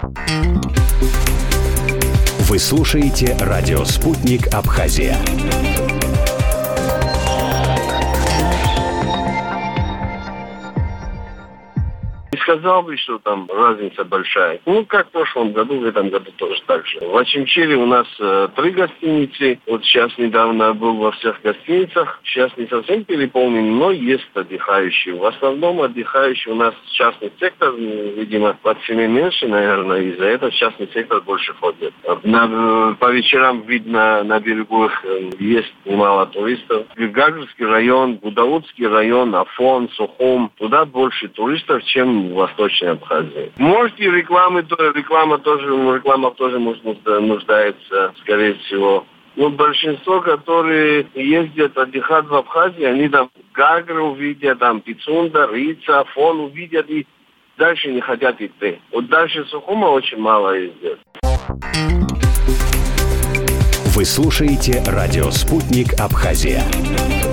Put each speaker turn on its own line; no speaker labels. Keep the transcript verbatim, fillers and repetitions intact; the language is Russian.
Вы слушаете радио «Спутник Абхазия».
Не сказал бы, что там разница большая. Ну, как в прошлом году, в этом году тоже так же. В Очимчире у нас э, три гостиницы. Вот сейчас недавно был во всех гостиницах. Сейчас не совсем переполнен, но есть отдыхающие. В основном отдыхающие у нас частный сектор. Видимо, по цене меньше, наверное, из-за этого частный сектор больше ходит. На, по вечерам видно на берегу э, есть немало туристов. Гагрский район, Гудаутский район, Афон, Сухум. Туда больше туристов, чем в Восточной Абхазии. Может, и рекламы, реклама тоже, реклама тоже нуждается, скорее всего. Но большинство, которые ездят отдыхать в Абхазии, они там Гагру увидят, там Пицунда, Рица, Афон увидят и дальше не хотят идти. Вот дальше Сухума очень мало ездят.
Вы слушаете радио «Спутник Абхазия».